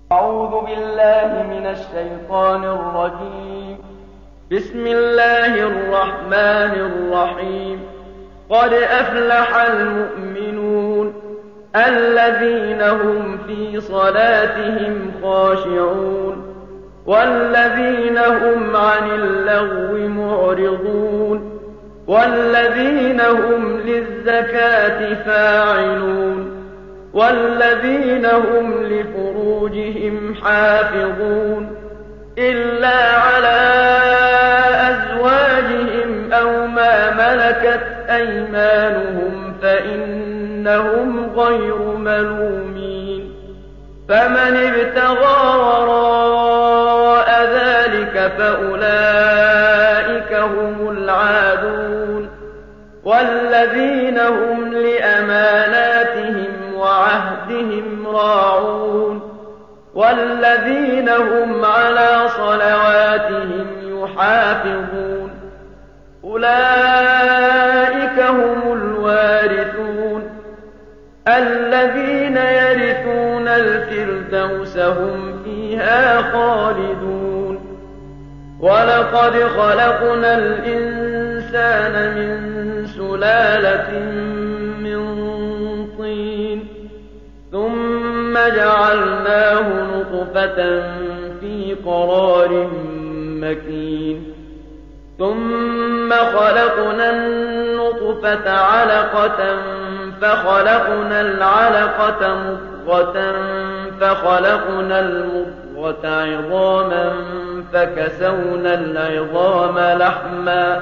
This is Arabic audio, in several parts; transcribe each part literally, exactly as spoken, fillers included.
أعوذ بالله من الشيطان الرجيم. بسم الله الرحمن الرحيم. قد أفلح المؤمنون الذين هم في صلاتهم خاشعون والذين هم عن اللغو معرضون والذين هم للزكاة فاعلون والذين هم لفروجهم حافظون إلا على أزواجهم أو ما ملكت أيمانهم فإنهم غير ملومين. فمن ابتغى وراء ذلك فأولئك هم العادون والذين هم لأماناتهم وعهدهم راعون والذين هم على صلواتهم يحافظون. أولئك هم الوارثون الذين يرثون الفردوس هم فيها خالدون. ولقد خلقنا الإنسان من سلالة من طين ثم جعلناه نطفة في قرار مكين ثم خلقنا النطفة علقة فخلقنا العلقة مضغة فخلقنا المضغة عظاما فكسونا العظام لحما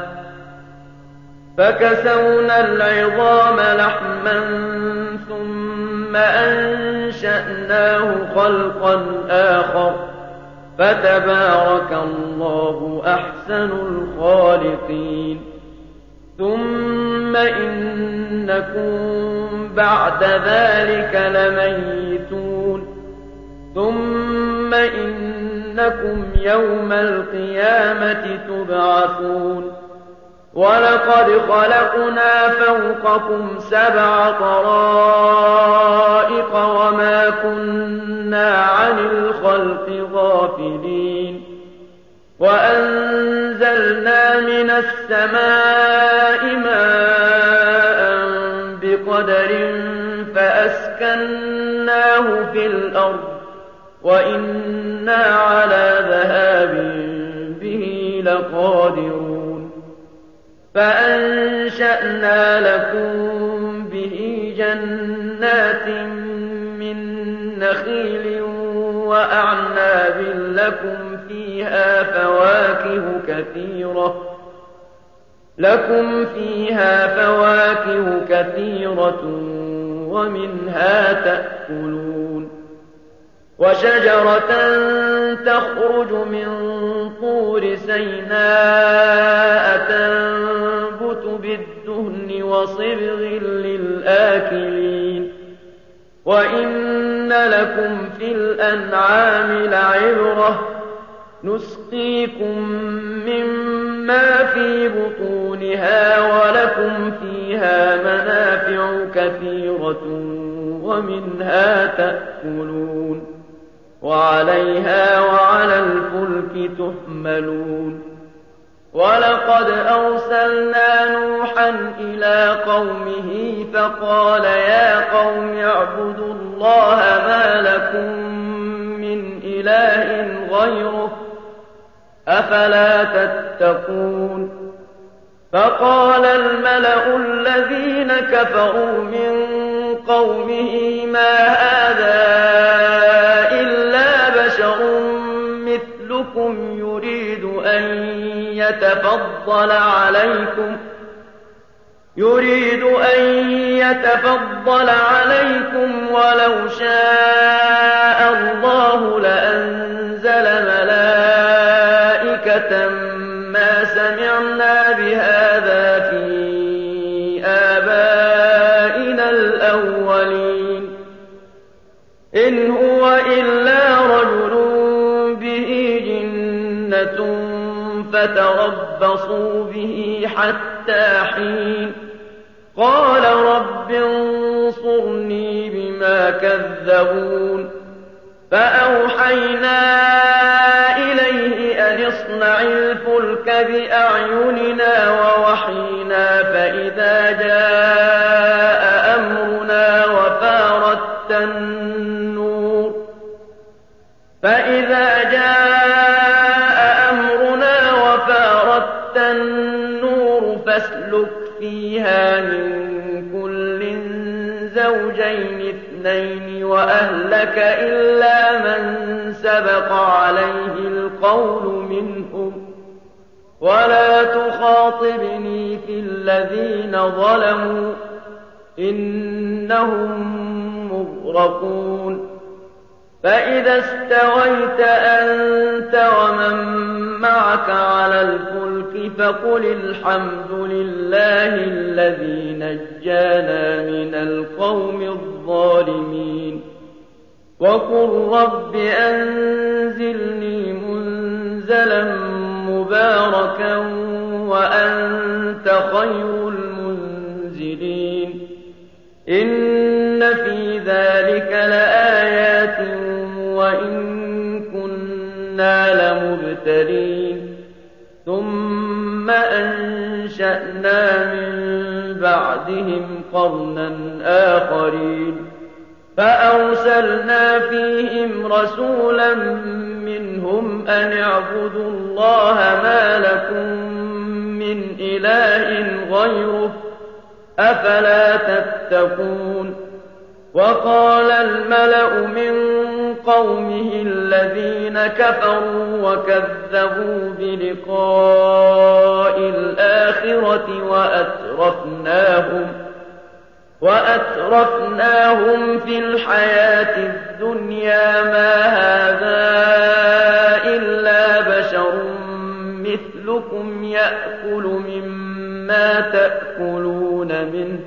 فكسونا العظام لحما ثم أنشأناه خلقا آخر فتبارك الله أحسن الخالقين. ثم إنكم بعد ذلك لميتون ثم إنكم يوم القيامة تبعثون. ولقد خلقنا فوقكم سبع طرائق وما كنا عن الخلق غافلين. وأنزلنا من السماء ماء بقدر فأسكناه في الأرض وإنا على ذهاب به لقادرون. فأنشأنا لكم به جنات من نخيل وأعناب لكم فيها فواكه كثيرة لكم فيها فواكه كثيرة ومنها تأكلون. وشجرة تخرج من طور سيناء تنبت بالدهن وصبغ للآكلين. وإن لكم في الأنعام لعبرة نسقيكم مما في بطونها ولكم فيها منافع كثيرة ومنها تأكلون وعليها وعلى الفلك تحملون. ولقد أرسلنا نوحا إلى قومه فقال يا قوم اعبدوا الله ما لكم من إله غيره أفلا تتقون. فقال الملأ الذين كفروا من قومه ما هذا إلا بشر مثلكم يريد أن يتفضل عليكم يريد أن يتفضل عليكم ولو شاء الله لأنزل ملائكة ما سمعنا بهذا في آبائنا الأولين إن هو إلا رجل به جنة فتربصوا به حتى حين. قال رب انصرني بما كذبون فأوحينا إليه أن اصنع الفلك بأعيننا ووحينا فإذا جاء أمرنا وفارت النور فإذا جاء أمرنا وفارت النور فاسلك فيها من كل زوجين اثنين وأهلك إلا من سبق عليه القول منهم ولا تخاطبني في الذين ظلموا إنهم مغرقون فإذا استويت أنت ومن معك على الفلك فقل الحمد لله الذي نجانا من القوم الظالمين وقل رب أنزلني منزلا مباركا وأنت خير المنزلين إن في ذلك لآيات وإن كنا لمبتلين ثم أنشأنا من بعدهم قرنا آخرين فأرسلنا فيهم رسولا منهم أن اعبدوا الله ما لكم من إله غيره أفلا تتقون وقال الملأ من قومه الذين كفروا وكذبوا بلقاء الآخرة وأترفناهم وأترفناهم في الحياة الدنيا ما هذا إلا بشر مثلكم يأكل مما تأكلون منه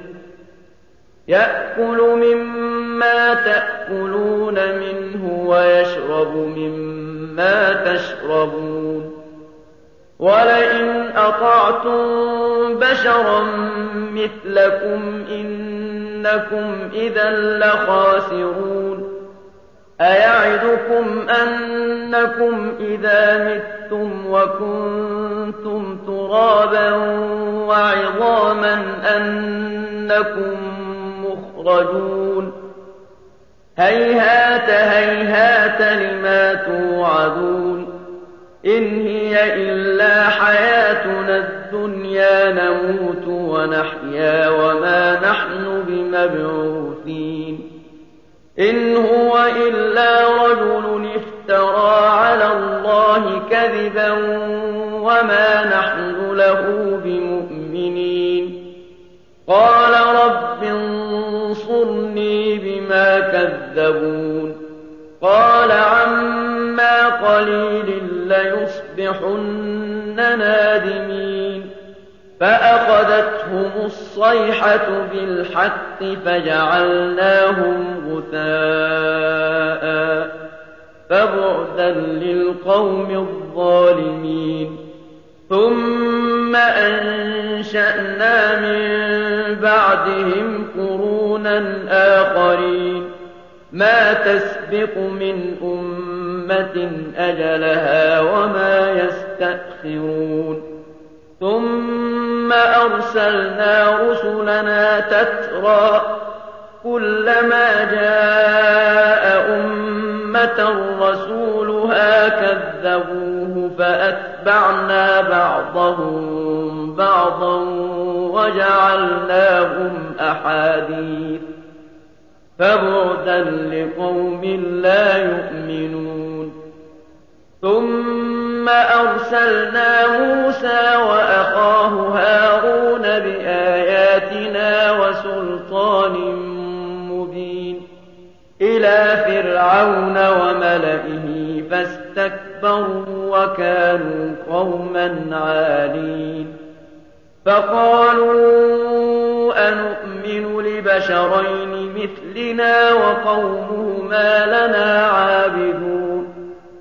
يأكل مما تأكلون منه ويشرب مما تشربون ولئن أطعتم بشرا مثلكم إنكم إذا لخاسرون أيعدكم أنكم إذا متم وكنتم ترابا وعظاما أنكم مخرجون هيهات هيهات لما توعدون إن هي إلا حياتنا الدنيا نموت ونحيا وما نحن بمبعوثين إن هو إلا رجل افترى على الله كذبا وما نحن له بمؤمنين قال رب انصرني بما كذبون قال عما قليل ليصبحن نادمين فأخذتهم الصيحة بالحق فجعلناهم غثاء فبعدا للقوم الظالمين ثم أنشأنا من بعدهم قرونا آخرين ما تسبق من أمة أجلها وما يستأخرون ثم أرسلنا رسلنا تترى كلما جاء أمة رسولها كذبوه فأتبعنا بعضهم بعضا وجعلناهم أحاديث فبعدا لقوم لا يؤمنون ثم أرسلنا موسى وأخاه هارون بآياتنا وسلطان مبين إلى فرعون وملئه فاستكبروا وكانوا قوما عالين فقالوا أنؤمن لبشرين مثلنا وقومهما لنا عابدون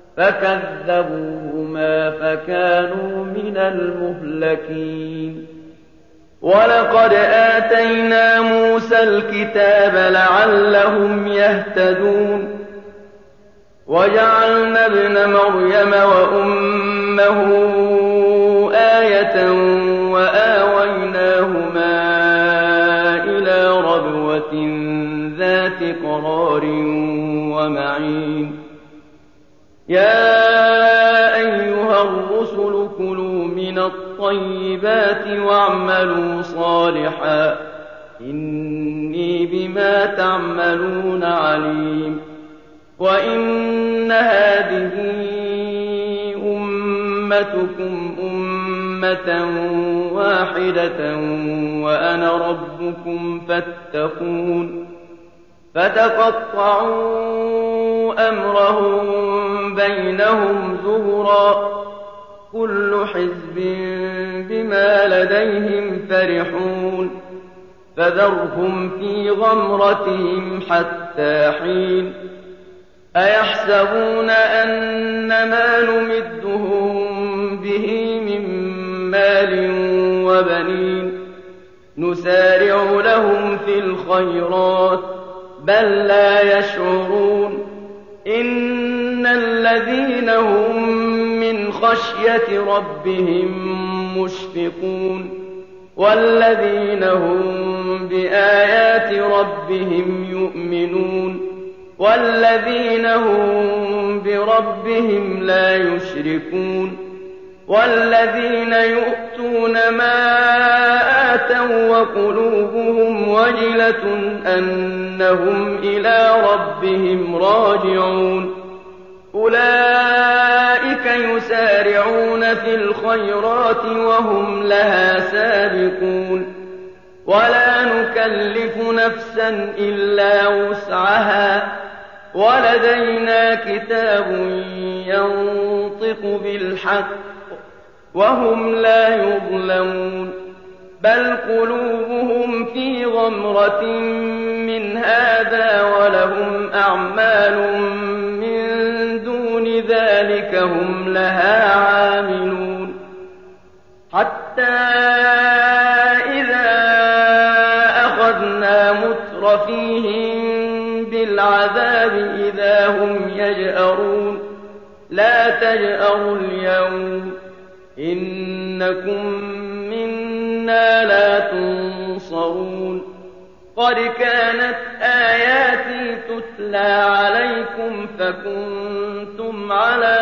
فكذبوهما فكانوا من المهلكين ولقد آتينا موسى الكتاب لعلهم يهتدون وجعلنا ابن مريم وأمه آية وآويناهما إلى ربوة ذات قرار ومعين يا أيها الرسل كلوا من الطيبات واعملوا صالحا إني بما تعملون عليم وإن هذه أمتكم أمة واحدة وأنا ربكم فاتقون فتقطعوا أمرهم بينهم زبرا كل حزب بما لديهم فرحون فذرهم في غمرتهم حتى حين أيحسبون أن ما نمدهم به من مال وبنين نسارع لهم في الخيرات بل لا يشعرون إن الذين هم من خشية ربهم مشفقون والذين هم بآيات ربهم يؤمنون والذين هم بربهم لا يشركون والذين يؤتون ما آتوا وقلوبهم وجلة أنهم إلى ربهم راجعون أولئك يسارعون في الخيرات وهم لها سابقون ولا نكلف نفسا إلا وسعها ولدينا كتاب ينطق بالحق وهم لا يظلمون بل قلوبهم في غمرة من هذا ولهم أعمال من دون ذلك هم لها عاملون حتى إذا أخذنا مترفيهم بالعذاب إذا هم يجأرون لا تجأروا اليوم إنكم منا لا تنصرون قد كانت آياتي تتلى عليكم فكنتم على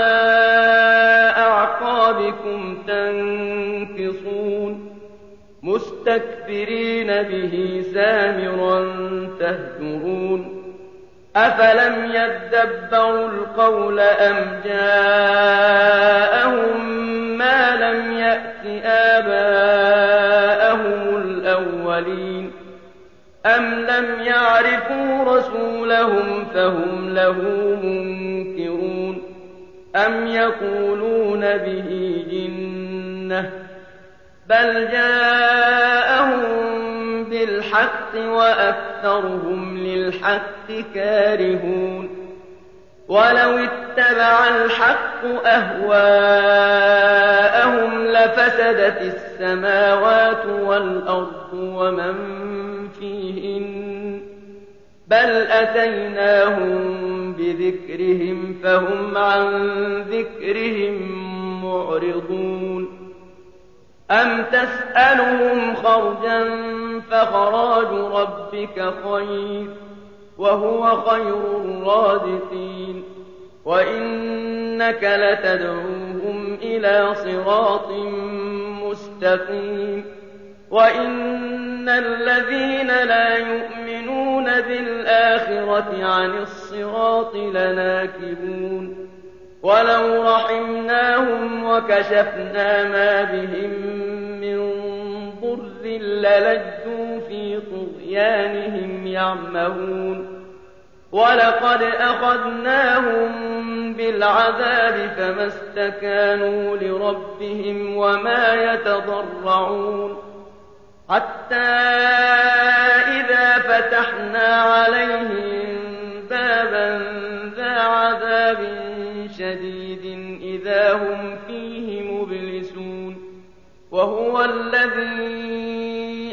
أعقابكم تنكصون مستكبرين به سامرا تهجرون أفلم يدبروا القول أم جاءهم ما لم يأت آباءهم الأولين أم لم يعرفوا رسولهم فهم له منكرون أم يقولون به جنة بل جاءهم بالحق وأكثرهم للحق كارهون ولو اتبع الحق أهواءهم لفسدت السماوات والأرض ومن فيهن بل أتيناهم بذكرهم فهم عن ذكرهم معرضون أم تسألهم خرجا فخراج ربك خير وهو خير الرازقين وإنك لتدعوهم إلى صراط مستقيم وإن الذين لا يؤمنون بالآخرة عن الصراط لناكبون ولو رحمناهم وكشفنا ما بهم من ضر للجوا في طغيانهم يعمهون ولقد أخذناهم بالعذاب فما استكانوا لربهم وما يتضرعون حتى إذا فتحنا عليهم بابا ذا عذاب شديد إذا هم فيه مبلسون وهو الذي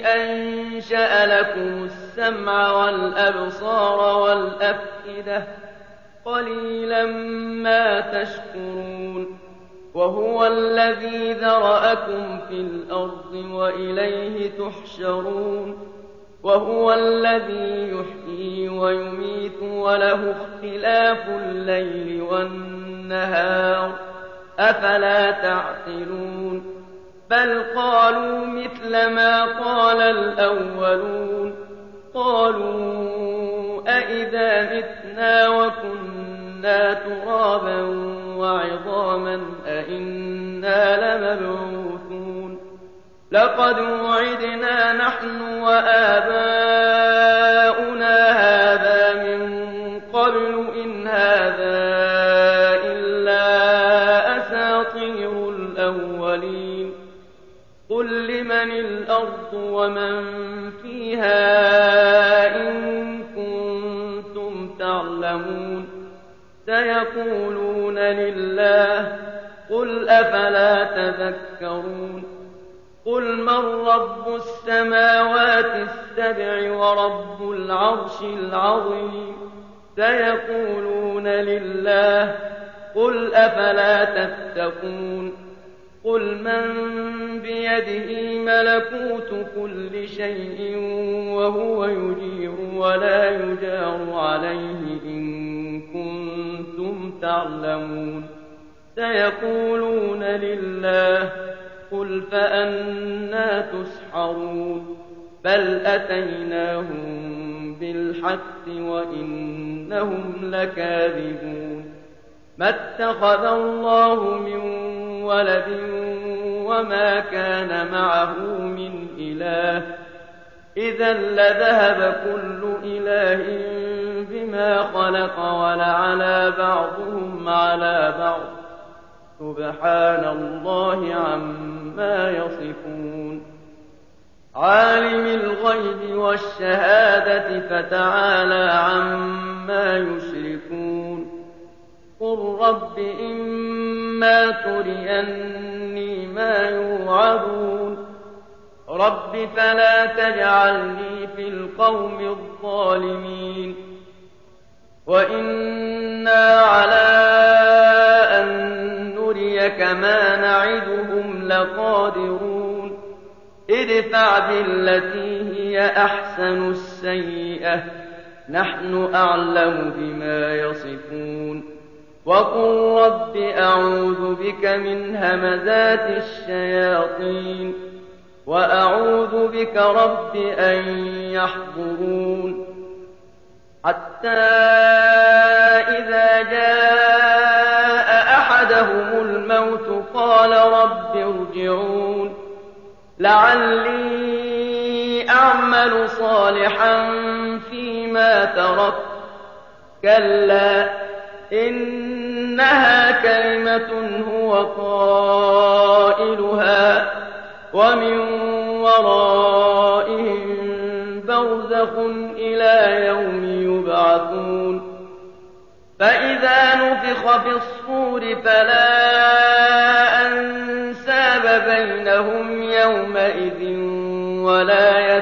أنشأ لكم السمع والأبصار والأفئدة قليلا ما تشكرون وهو الذي ذرأكم في الأرض وإليه تحشرون وهو الذي يحيي ويميت وله اختلاف الليل والنهار أفلا تعقلون بل قالوا مثل ما قال الأولون قالوا أئذا متنا وكنا ترابا وعظاما أئنا لمبعوثون لقد وعدنا نحن وآباؤنا هذا من قبل إن هذا إلا أساطير الأولين قل لمن الأرض ومن فيها إن كنتم تعلمون سيقولون لله قل أفلا تذكرون قل من رب السماوات السبع ورب العرش العظيم سيقولون لله قل أفلا تتقون قل من بيده ملكوت كل شيء وهو يجير ولا يجار عليه إن كنتم تعلمون سيقولون لله قل فأنى تسحرون بل أتيناهم بالحق وإنهم لكاذبون ما اتخذ الله من ولد وما كان معه من إله إذا لذهب كل إله بما خلق ولعلى بعضهم على بعض سبحان الله عما يصفون عالم الغيب والشهادة فتعالى عما يشركون قل رب إما تريني ما يوعدون رب فلا تجعلني في القوم الظالمين وإنا على أن نريك ما نعدهم لقادرون ادفع بالتي هي أحسن السيئة نحن أعلم بما يصفون وقل رب أعوذ بك من همزات الشياطين وأعوذ بك رب أن يحضرون حتى إذا جاء أحدهم الموت قال رب ارجعون لعلي أعمل صالحا فيما تركت كلا إنها كلمة هو قائلها ومن ورائهم برزخ إلى يوم يبعثون فإذا نفخ في الصور فلا أنساب بينهم يومئذ ولا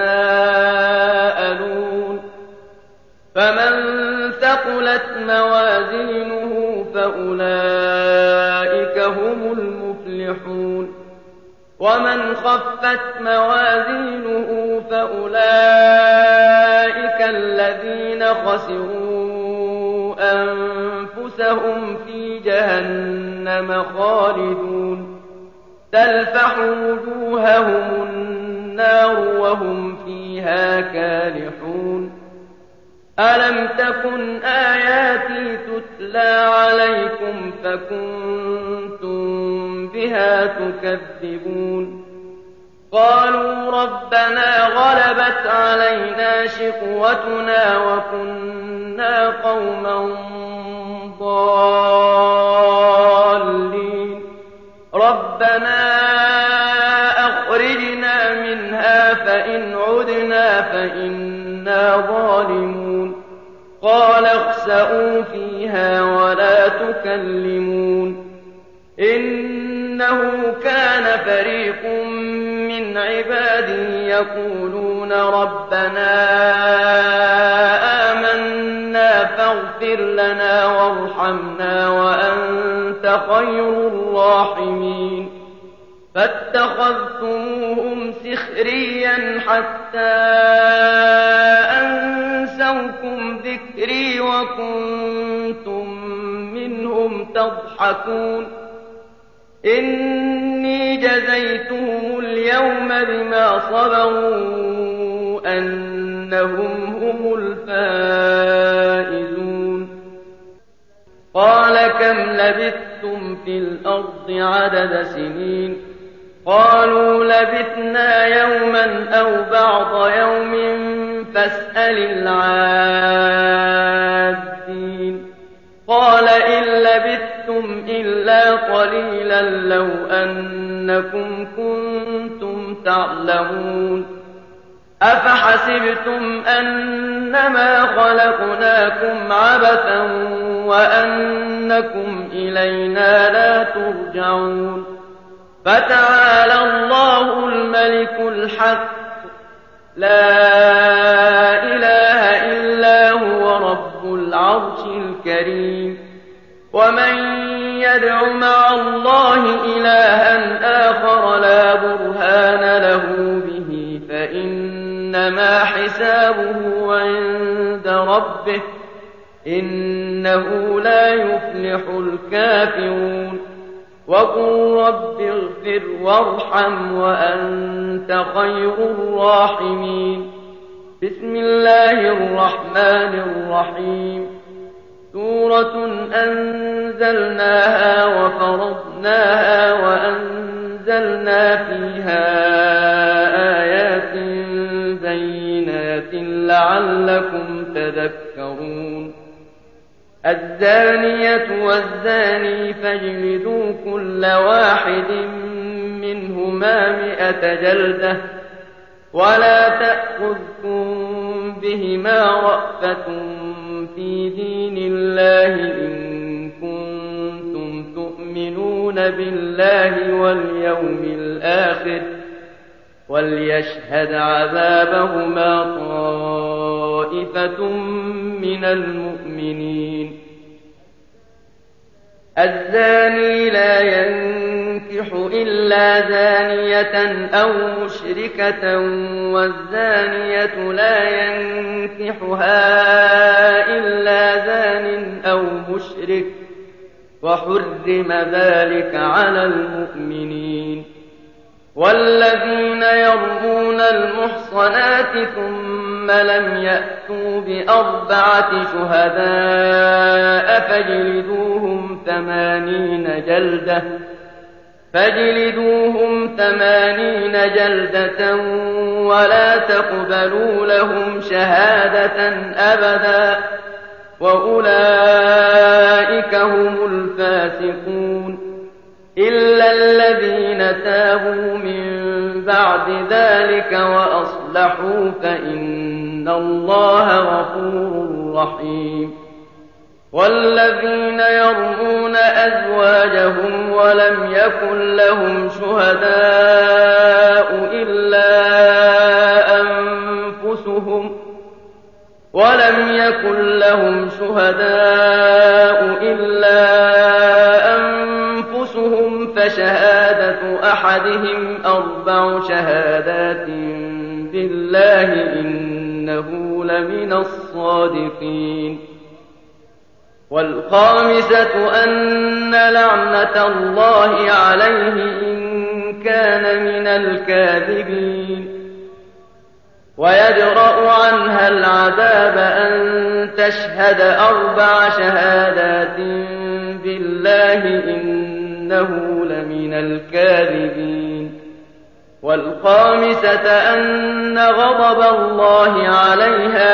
يتساءلون فمن ثقلت موازينه فأولئك هم المفلحون ومن خفت موازينه فأولئك الذين خسروا أنفسهم في جهنم خالدون تلفح وجوههم النار وهم فيها كالحون ألم تكن آياتي تتلى عليكم فكنتم بها تكذبون قالوا ربنا غلبت علينا شقوتنا وكنا قوما ضالين ربنا أخرجنا منها فإن عدنا فإنا ظالمون قال اخسئوا فيها ولا تكلمون إنه كان فريق من عبادي يقولون ربنا آمنا اغفر لنا وارحمنا وأنت خير الراحمين فاتخذتموهم سخريا حتى أنسوكم ذكري وكنتم منهم تضحكون إني جزيتهم اليوم بما صبروا أنهم هم الفائزون قال كم لبثتم في الأرض عدد سنين قالوا لبثنا يوما أو بعض يوم فاسأل العادين قال إن لبثتم إلا قليلا لو أنكم كنتم تعلمون أفحسبتم أنما خلقناكم عبثا وأنكم إلينا لا ترجعون فتعالى الله الملك الحق لا إله إلا هو رب العرش الكريم ومن يدع مع الله إلها آخر لا برهان له به فإنما حسابه عند ربه إنه لا يفلح الكافرون وقل رب اغفر وارحم وأنت خير الراحمين بسم الله الرحمن الرحيم سورة أنزلناها وفرضناها وأنزلنا فيها آيات بينات لعلكم تذكرون الزانية والزاني فاجلدوا كل واحد منهما مئة جلدة ولا تأخذكم بهما رأفة في دين الله إن كنتم تؤمنون بالله واليوم الآخر وليشهد عذابهما طائفة من المؤمنين الزاني لا ينكح إلا زانية أو مشركة والزانية لا ينكحها إلا زان أو مشرك وحرم ذلك على المؤمنين والذين يرمون المحصنات ثم لم يأتوا بأربعة شهداء فاجلدوهم ثمانين جلدة فاجلدوهم ثمانين جلدة ولا تقبلوا لهم شهادة أبدا وأولئك هم الفاسقون إلا الذين تابوا من بعد ذلك وأصلحوا فإن الله غفور رحيم والذين يرمون أزواجهم ولم يكن لهم شهداء إلا أنفسهم ولم يكن لهم شهداء إلا أنفسهم فشهادة أحدهم أربع شهادات بالله إنه لمن الصادقين والخامسة أن لعنة الله عليه إن كان من الكاذبين ويدرأ عنها العذاب أن تشهد أربع شهادات بالله إنه لمن الكاذبين والخامسة أن غضب الله عليها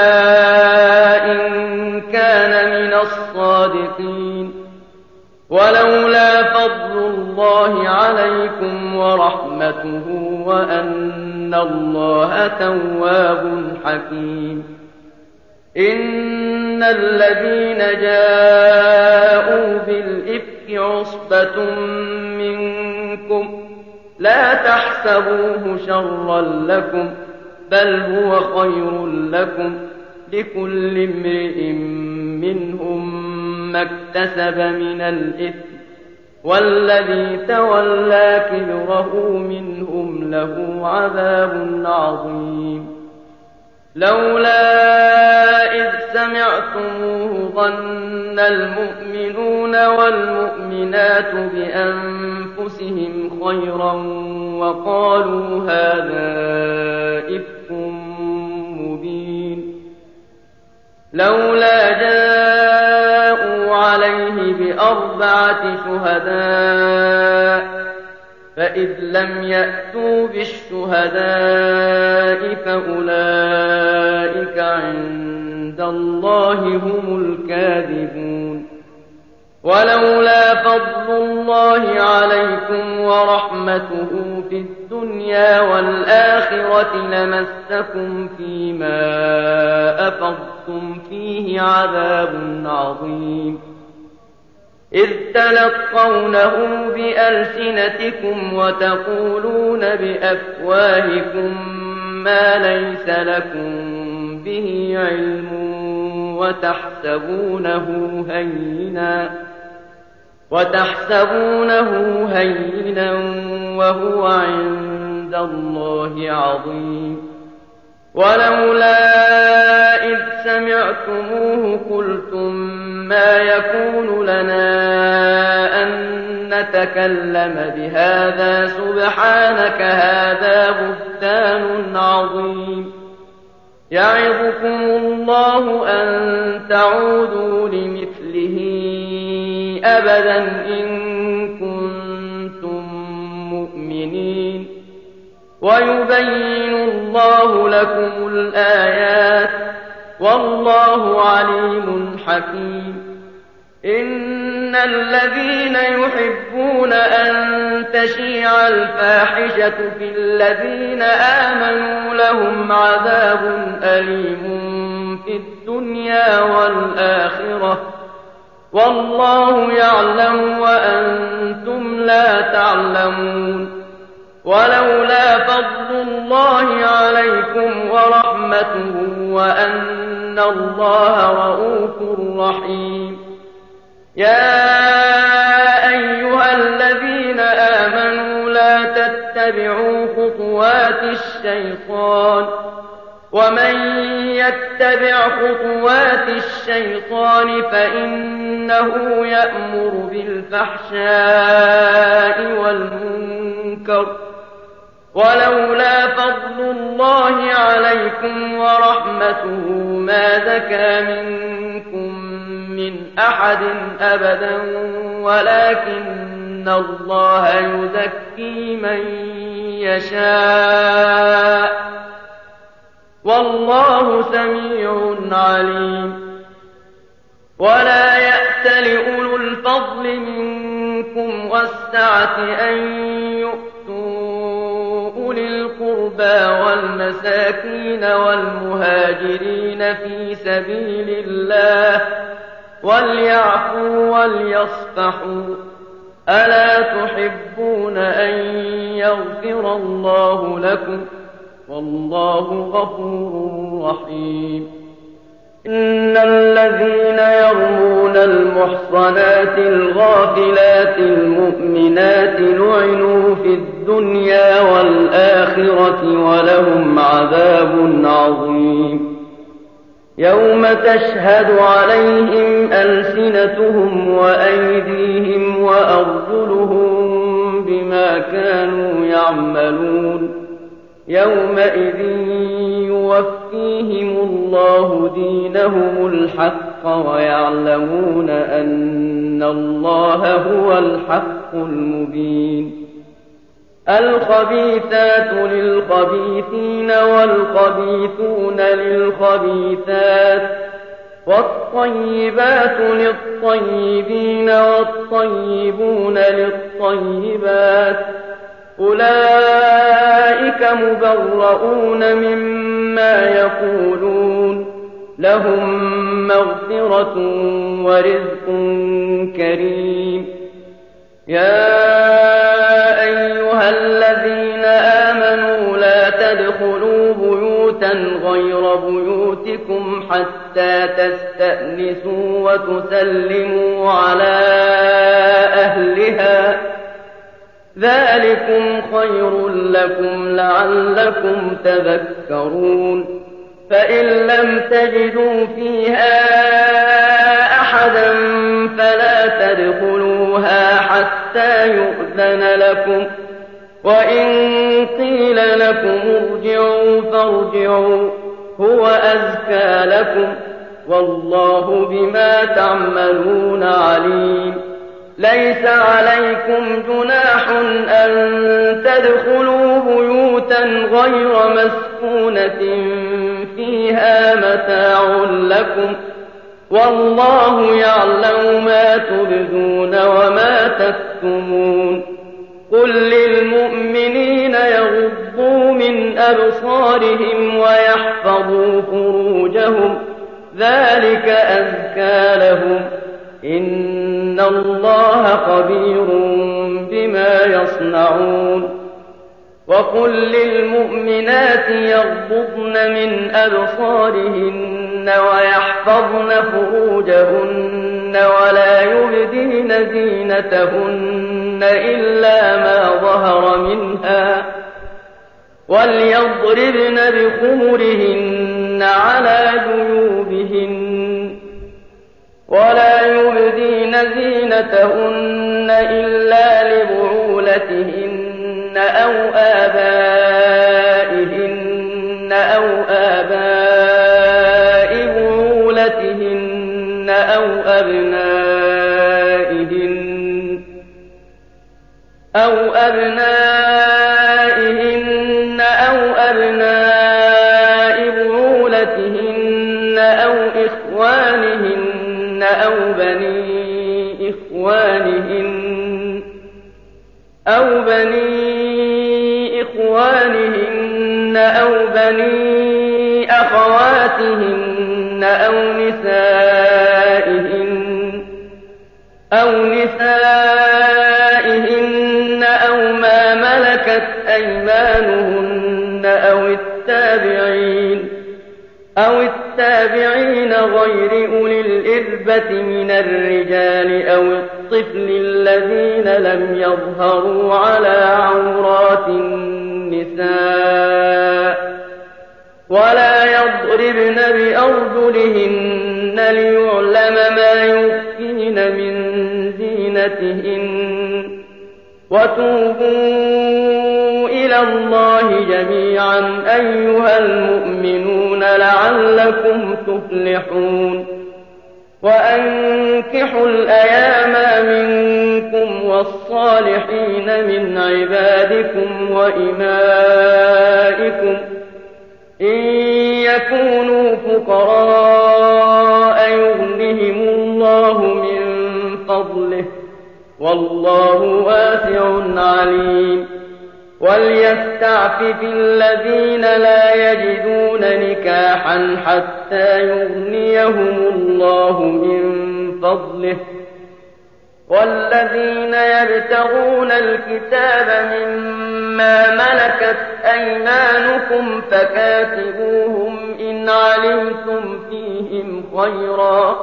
إن كان من الصادقين ولولا فضل الله عليكم ورحمته وأن الله تواب حكيم إن الذين جاءوا بالإفك عصبة منكم لا تحسبوه شرا لكم بل هو خير لكم لكل امرئ منهم ما اكتسب من الإثم والذي تولى كبره منهم له عذاب عظيم. لولا إذ سمعتموه ظن المؤمنون والمؤمنات بأنفسهم خيرا وقالوا هذا إفك مبين. لولا جاءوا عليه بأربعة شهداء فإذ لم يأتوا بالشهداء فأولئك عند الله هم الكاذبون. ولولا فضل الله عليكم ورحمته في الدنيا والآخرة لمسكم فيما أفضتم فيه عذاب عظيم. إذ تلقونه بألسنتكم وتقولون بأفواهكم ما ليس لكم به علم وتحسبونه هينا وتحسبونه هينا وهو عند الله عظيم. ولولا إذ سمعتموه قلتم ما يكون لنا أن نتكلم بهذا سبحانك هذا بهتان عظيم. يعظكم الله أن تعودوا لمثله أبدا إن كنتم مؤمنين. ويبين الله لكم الآيات والله عليم حكيم. إن الذين يحبون أن تشيع الفاحشة في الذين آمنوا لهم عذاب أليم في الدنيا والآخرة والله يعلم وأنتم لا تعلمون. ولولا فضل الله عليكم ورحمته وأن الله رءوف رحيم. يا أيها الذين آمنوا لا تتبعوا خطوات الشيطان ومن يتبع خطوات الشيطان فإنه يأمر بالفحشاء والمنكر. ولولا فضل الله عليكم ورحمته ما زكى منكم من أحد أبدا ولكن الله يزكي من يشاء والله سميع عليم. ولا يأتل أولو الفضل منكم والسعة أن يؤتوا أولي القربى والمساكين والمهاجرين في سبيل الله وليعفوا وليصفحوا. ألا تحبون أن يغفر الله لكم والله غفور رحيم. إن الذين يرمون المحصنات الغافلات المؤمنات لعنوا في الدنيا والآخرة ولهم عذاب عظيم. يوم تشهد عليهم ألسنتهم وأيديهم وأرجلهم بما كانوا يعملون. يومئذ يوفيهم الله دينهم الحق ويعلمون أن الله هو الحق المبين. الخبيثات للخبيثين والخبيثون للخبيثات والطيبات للطيبين والطيبون للطيبات أولئك مبرؤون مما يقولون لهم مغفرة ورزق كريم. يا أيها الذين آمنوا لا تدخلوا بيوتا غير بيوتكم حتى حتى تستأنسوا وتسلموا على أهلها، ذلكم خير لكم لعلكم تذكرون. فإن لم تجدوا فيها أحدا فلا تدخلوها حتى يؤذن لكم، وإن قيل لكم ارجعوا فارجعوا هو أزكى لكم، والله بما تعملون عليم. ليس عليكم جناح أن تدخلوا بيوتا غير مسكونة فيها متاع لكم، والله يعلم ما تبدون وما تكتمون. قل للمؤمنين يغضوا من أبصارهم ويحفظوا فروجهم، ذلك أزكى لهم، إن الله خبير بما يصنعون. وقل للمؤمنات يغضضن من أبصارهن ويحفظن فروجهن ولا يبدين زينتهن إلا ما ظهر منها، وليضربن بخمرهن على جيوبهن، ولا يبدين زينتهن إلا لبعولتهن أو آبائهن أو آباء بعولتهن أو أبنائهن أو أبنائهن أو أبناء بعولتهن أو إخوانهن أو بني إخوانهن أو بني إخوانهن أو بني أخواتهن أو نسائهن أو نسائهن أو ما ملكت أيمانهن أو التابعين أو التابعين غير أولي الإربة من الرجال أو الطفل الذين لم يظهروا على عورات النساء، ولا يضربن بأرجلهن ليعلم ما يخفين من زينتهن، وتوبوا إلى الله جميعا أيها المؤمنون لعلكم تفلحون. وأنكحوا الأيام منكم والصالحين من عبادكم وإمائكم إن يكونوا فقراء يغنهم الله من فضله، والله واسع عليم. وليستعفف الذين لا يجدون نكاحا حتى يغنيهم الله من فضله، والذين يبتغون الكتاب مما ملكت أيمانكم فكاتبوهم إن علمتم فيهم خيرا،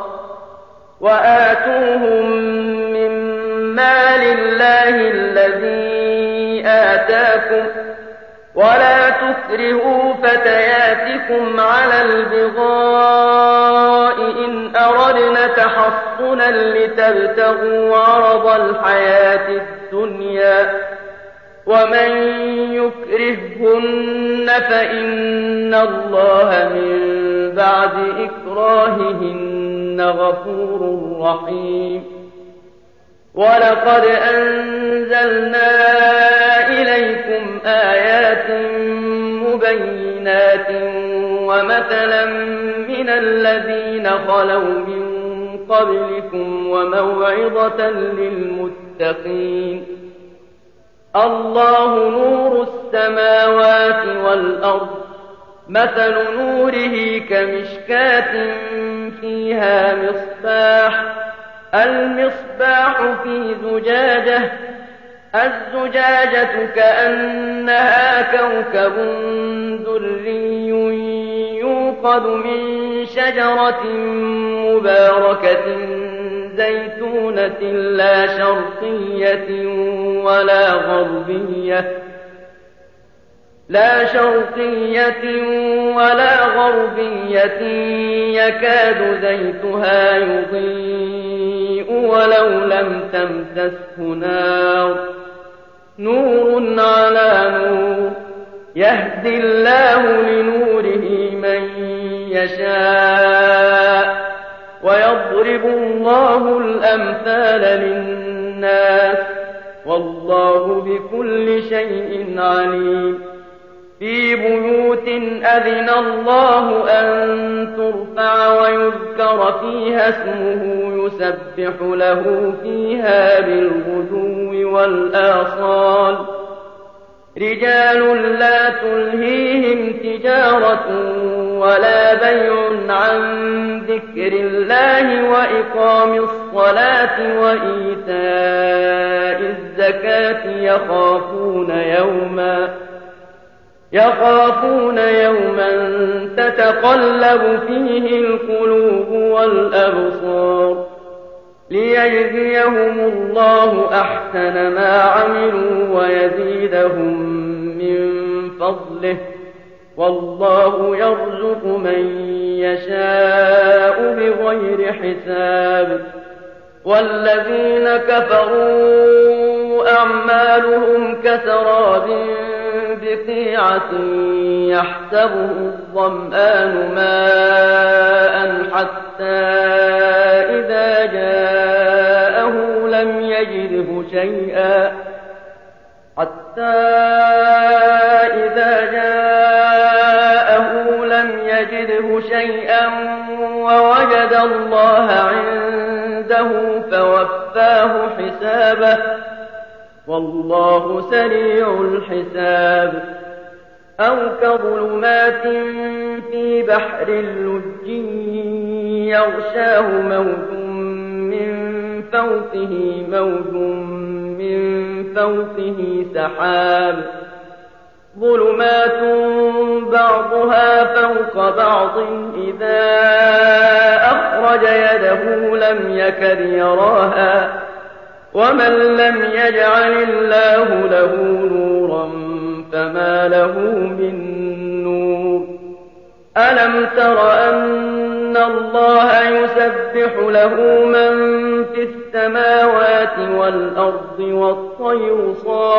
وآتوهم مما لله الذي آتاكم، ولا تكرهوا فتياتكم على البغاء إن أردنا تحصنا لتبتغوا عرض الحياة الدنيا، ومن يكرههن فإن الله من بعد إكراههن غفور رحيم. ولقد أنزلنا إليكم آيات مبينات ومثلا من الذين خلوا من قبلكم وموعظة للمتقين. الله نور السماوات والأرض، مثل نوره كمشكاة فيها مصباح، المصباح في زجاجة، الزجاجة كأنها كوكب دري يوقد يوقد من شجرة مباركة زيتونة لا شرقية ولا غربية لا شرقية ولا غربية يكاد زيتها يضيء ولو لم تمسسه نار نور على نور يهدي الله لنوره من يشاء ويضرب الله الأمثال للناس والله بكل شيء عليم في بيوت أذن الله أن ترفع ويذكر فيها اسمه يسبح له فيها بالغدو والآصال رجال لا تلهيهم تجارة ولا بيع عن ذكر الله وإقام الصلاة وإيتاء الزكاة يخافون يوما يخافون يوما تتقلب فيه القلوب والأبصار ليجزيهم الله أحسن ما عملوا ويزيدهم من فضله والله يرزق من يشاء بغير حساب والذين كفروا أعمالهم كسراب بقيعة يحسبه الظمآن ماء حتى إذا جاءه لم يجده شيئا حتى إذا جاءه لم يجده شيئا ووجد الله عنده فوفاه حسابه والله سريع الحساب أو كظلمات في بحر اللج يغشاه موج من فوقه موج من فوقه سحاب ظلمات بعضها فوق بعض إذا أخرج يده لم يكد يراها ومن لم يجعل الله له نورا فما له من نور ألم تر أن الله يسبح له من في السماوات والأرض والطير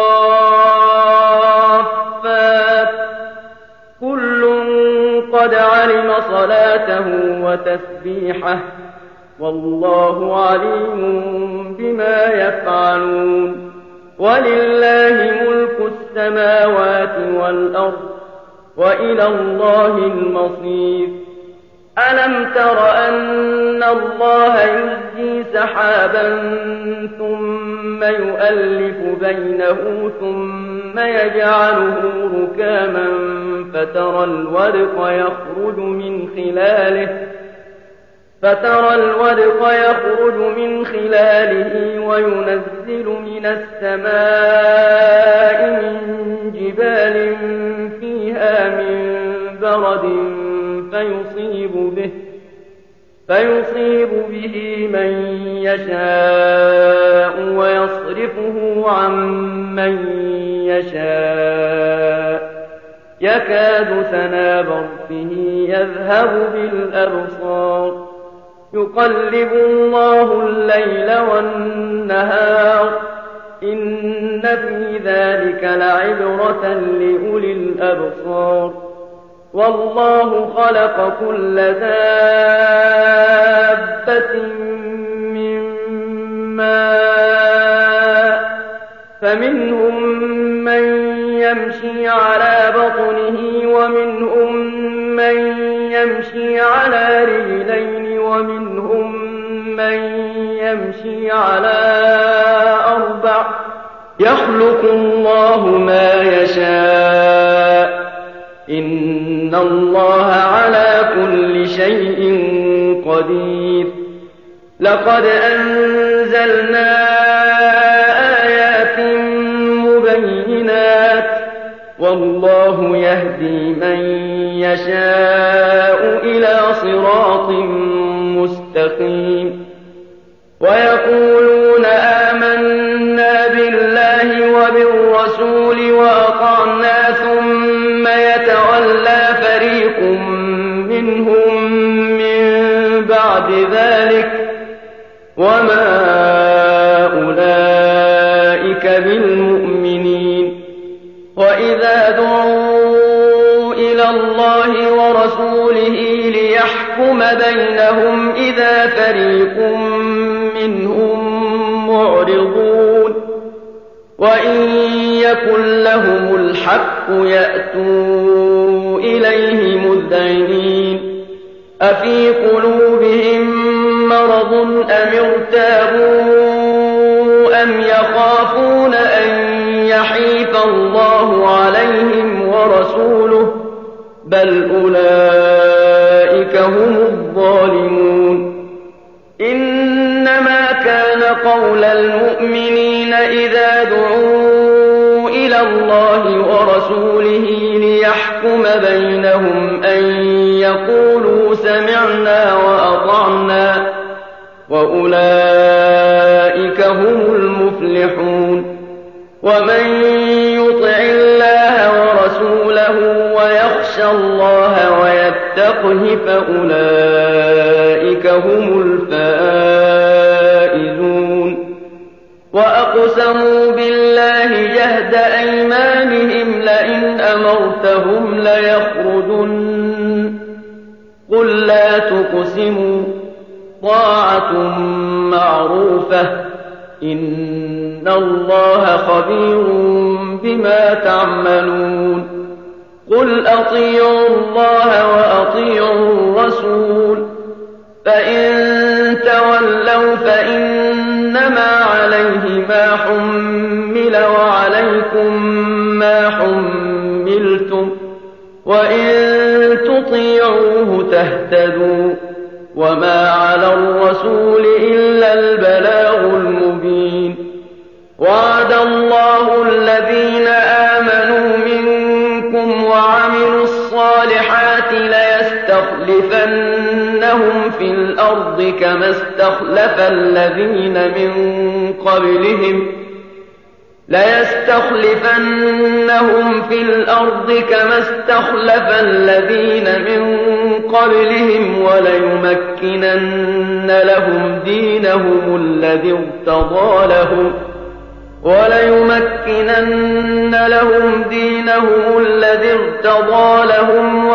صافات كل قد علم صلاته وتسبيحه والله عليم بما يفعلون ولله ملك السماوات والأرض وإلى الله المصير ألم تر أن الله يزجي سحابا ثم يؤلف بينه ثم يجعله ركاما فترى الودق يخرج من خلاله فترى الودق يخرج من خلاله وينزل من السماء من جبال فيها من برد فيصيب به فيصيب به من يشاء ويصرفه عن من يشاء يكاد سنا برقه يذهب بالأبصار يقلب الله الليل والنهار إن في ذلك لعبرة لأولي الأبصار والله خلق كل دابة من ماء فمنهم من يمشي على بطنه ومنهم من يمشي على رجلين ومنهم من يمشي على أربع يخلق الله ما يشاء إن الله على كل شيء قدير لقد أنزلنا آيات مبينات والله يهدي من يشاء مستقيم ويقولون آمنا بالله وبالرسول وأطعنا ثم يتولى فريق منهم من بعد ذلك وما أولئك بالمؤمنين وإذا دعوا إلى الله ورسوله ليحكم بينهم إذا فريق منهم معرضون وإن يكن لهم الحق يأتوا إليه مذعنين أفي قلوبهم مرض أم ارتابوا أم يخافون أن يحيف الله عليهم ورسوله بل أولئك هم الظالمون إنما كان قول المؤمنين إذا دعوا إلى الله ورسوله ليحكم بينهم أن يقولوا سمعنا وأطعنا وأولئك هم المفلحون ومن يطع الله ورسوله ويخشى الله ويتقه فأولئك هم الفائزون وأقسموا بالله جهد أيمانهم لئن أمرتهم ليخرجن قل لا تقسموا طاعة معروفة إن الله خبير بما تعملون قل أطيعوا الله وأطيعوا الرسول فإن تولوا فإنما عليه ما حمل وعليكم ما حملتم وإن تطيعوه تهتدوا وما على الرسول إلا البلاغ المبين وعد الله الذين آمنوا منكم وعملوا الصالحات ليستخلفنهم في الأرض كما استخلف الذين من قبلهم ليستخلفنهم في الأرض كما استخلف الذين من قبلهم وليمكنن لهم دينهم الذي ارتضى لهم وليمكنن لهم دينهم الذي ارتضى لهم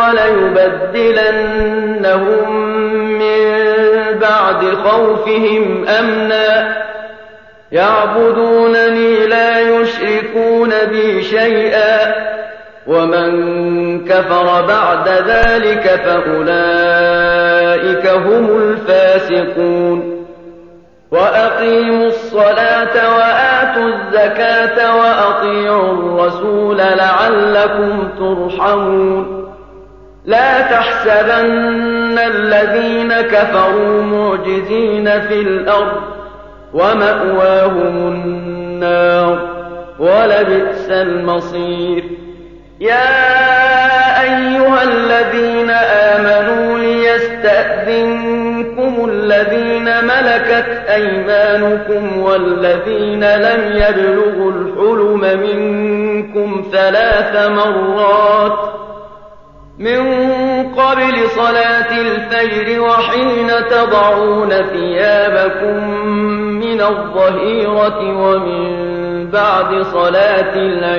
وليبدلنهم من بعد خوفهم أمنا يعبدونني لا يشركون بي شيئا ومن كفر بعد ذلك فأولئك هم الفاسقون وأقيموا الصلاة وآتوا الزكاة وأطيعوا الرسول لعلكم ترحمون لا تحسبن الذين كفروا معجزين في الأرض ومأواهم النار ولبئس المصير يا أيها الذين آمنوا ليستأذنكم الذين ملكت أيمانكم والذين لم يبلغوا الحلم منكم ثلاث مرات من قبل صلاة الفجر وحين تضعون ثيابكم من الظهيرة ومن بعد صلاة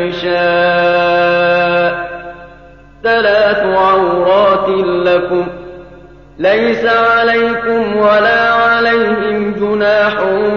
العشاء ثلاث عورات لكم ليس عليكم ولا عليهم جناح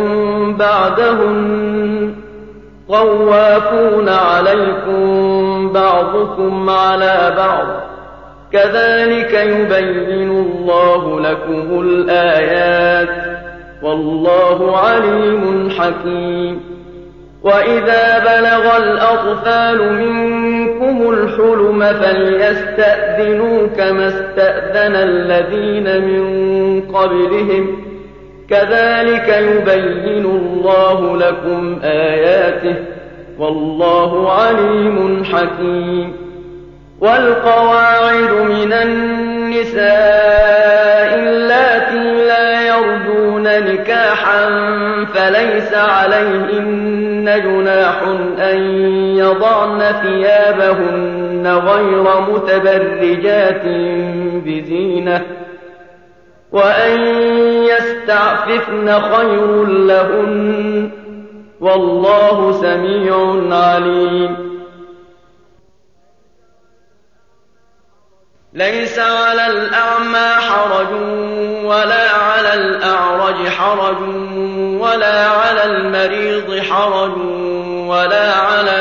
بعدهن طوافون عليكم بعضكم على بعض كذلك يبين الله لكم الآيات والله عليم حكيم وإذا بلغ الأطفال منكم الحلم فليستأذنوا كما استأذن الذين من قبلهم كذلك يبين الله لكم آياته والله عليم حكيم والقواعد من النساء النساء اللاتي لا يرجون نكاحا فليس عليهن جناح أن يضعن ثيابهن غير متبرجات بزينة وأن يستعففن خير لهن والله سميع عليم. ليس على الأعمى حرج ولا على الأعرج حرج ولا على المريض حرج ولا على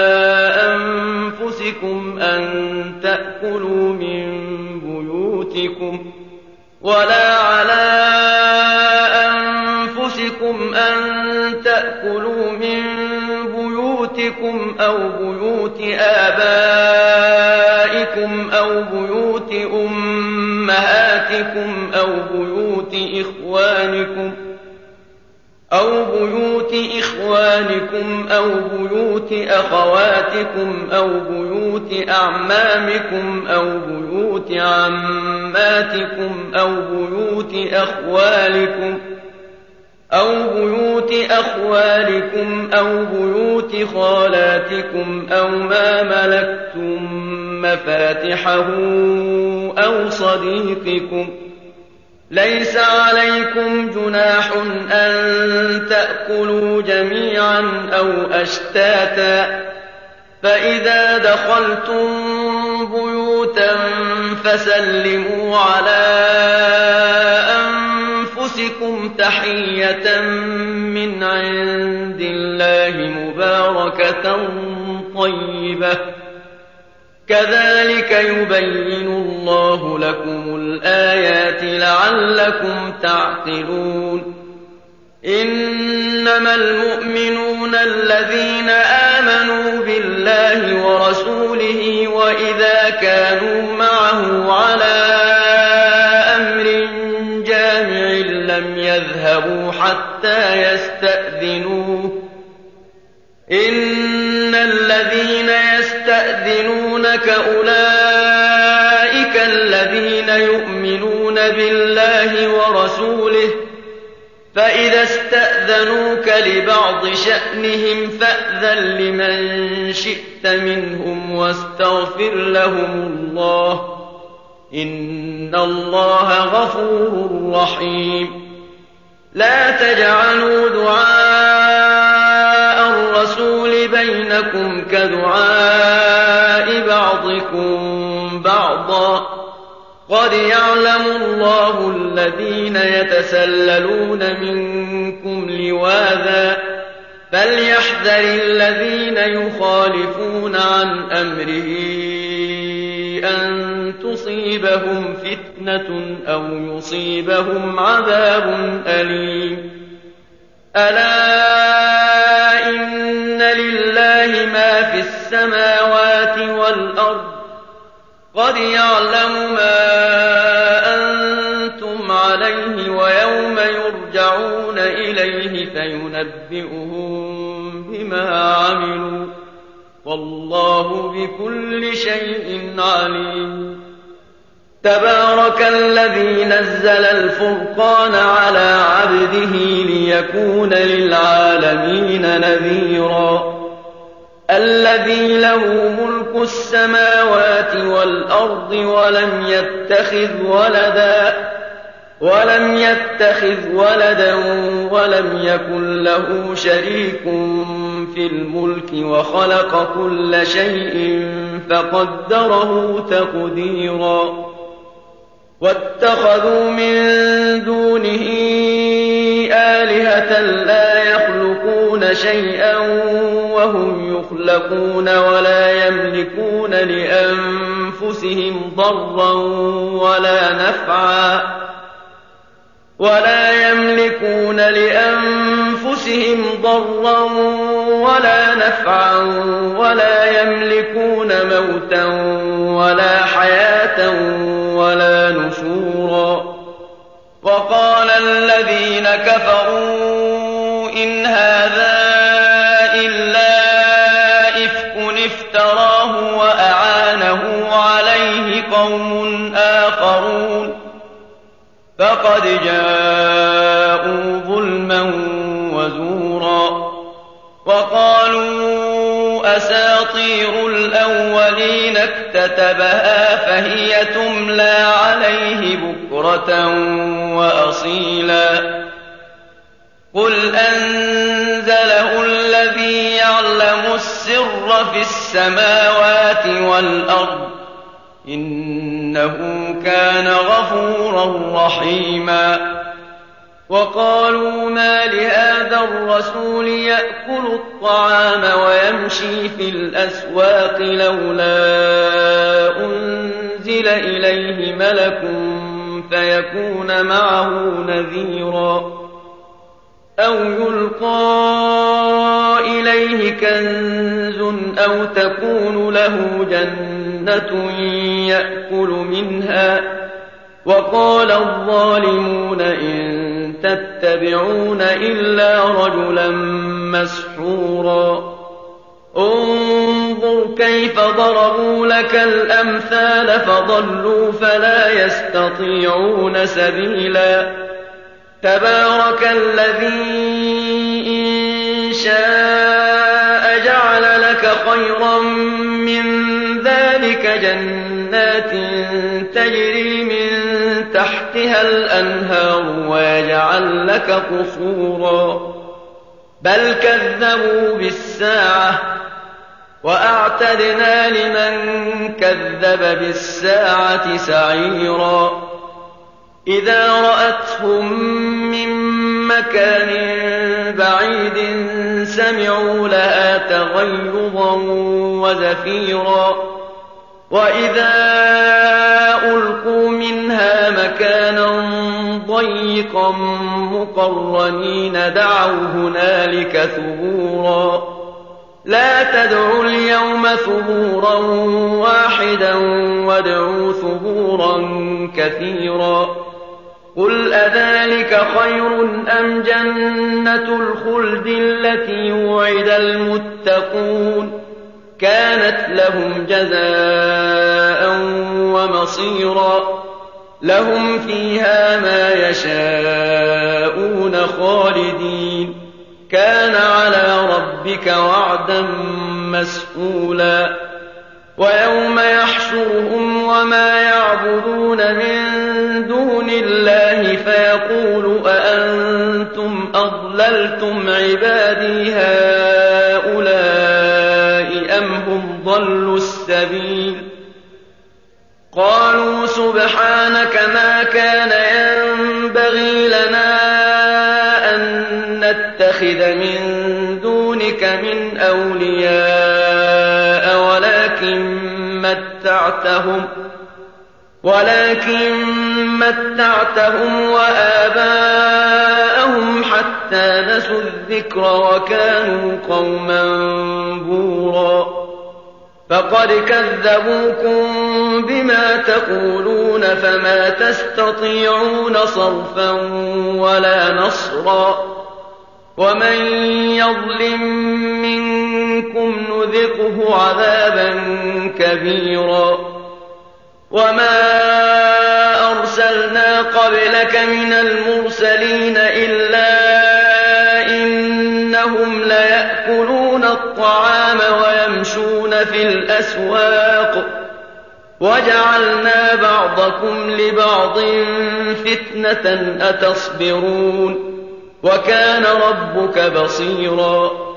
أنفسكم أن تأكلوا من بيوتكم ولا على أنفسكم أن تأكلوا من بيوتكم أو بيوت آبائكم أو بيوت أمهاتكم أو بيوت إخوانكم أو بيوت إخوانكم أو بيوت أخواتكم أو بيوت أعمامكم أو بيوت عماتكم أو بيوت أخوالكم أو بيوت أخوالكم أو بيوت خالاتكم أو ما ملكتم مفاتحه أو صديقكم. ليس عليكم جناح أن تأكلوا جميعا أو أشتاتا فإذا دخلتم بيوتا فسلموا على أنفسكم تحية من عند الله مباركة طيبة كذلك يبين الله لكم الآيات لعلكم تعقلون. إنما المؤمنون الذين آمنوا بالله ورسوله وإذا كانوا معه على أمر جامع لم يذهبوا حتى يستأذنوه. إن الذين يستأذنونك أولئك الذين يؤمنون بالله ورسوله فإذا استأذنوك لبعض شأنهم فأذن لمن شئت منهم واستغفر لهم الله إن الله غفور رحيم. لا تجعلوا دعاء الرسول بينكم كدعاء بعضكم بعضا قد يعلم الله الذين يتسللون منكم لواذا فليحذر الذين يخالفون عن أمره أن تصيبهم فتنة أو يصيبهم عذاب أليم. ألا إن لله ما في السماوات والأرض قد يعلم ما أنتم عليه ويوم يرجعون إليه فينبئهم بما عملوا والله بكل شيء عليم. تبارك الذي نزل الفرقان على عبده ليكون للعالمين نذيرا. الذي له ملك السماوات والأرض ولم يتخذ ولدا ولم يتخذ ولدا ولم يكن له شريك في الملك وخلق كل شيء فقدره تقديرا. واتخذوا من دونه آلهة لا يخلقون شيئا وهم يخلقون ولا يملكون لأنفسهم ضرا ولا نفعا ولا يملكون لأنفسهم ضرا ولا نفعا ولا يملكون موتا ولا حياة ولا نشورا. وقال الذين كفروا إن هذا إلا إفك افتراه وأعانه عليه قوم آخرون فقد جاءوا ظلما وزورا وقالوا أساطير الأولين اكتتبها فهي تملى عليه بكرة وأصيلا قل أنزله الذي يعلم السر في السماوات والأرض إنه كان غفورا رحيما وقالوا ما لهذا الرسول يأكل الطعام ويمشي في الأسواق لولا أنزل إليه ملك فيكون معه نذيرا أو يلقى إليه كنز أو تكون له جنة يأكل منها وقال الظالمون إن تتبعون إلا رجلا مسحورا انظر كيف ضربوا لك الأمثال فضلوا فلا يستطيعون سبيلا تبارك الذي إن شاء جعل لك خيرا من ذلك جنات تجري من تحتها الأنهار ويجعل لك قصورا بل كذبوا بالساعة وأعتدنا لمن كذب بالساعة سعيرا إذا رأتهم من مكان بعيد سمعوا لها تغيظا وزفيرا وإذا ألقوا منها مكانا ضيقا مقرنين دعوا هنالك ثبورا لا تدعوا اليوم ثبورا واحدا وادعوا ثبورا كثيرا قل أذلك خير أم جنة الخلد التي وعد المتقون كانت لهم جزاء ومصيرا لهم فيها ما يشاءون خالدين كان على ربك وعدا مسئولا ويوم يحشرهم وما يعبدون من دون الله فيقول أأنتم أضللتم عبادي هؤلاء أم هم ضلوا السبيل قالوا سبحانك ما كان ينبغي لنا أن نتخذ من دونك من أولياء ولكن متعتهم ولكن متعتهم وآباءهم حتى نسوا الذكر وكانوا قوما بورا فقد كذبوكم بما تقولون فما تستطيعون صرفا ولا نصرا ومن يظلم منكم نذقه عذابا كبيرا وما أرسلنا قبلك من المرسلين إلا إنهم ليأكلون الطعام ويمشون في الأسواق وجعلنا بعضكم لبعض فتنة أتصبرون وكان ربك بصيرا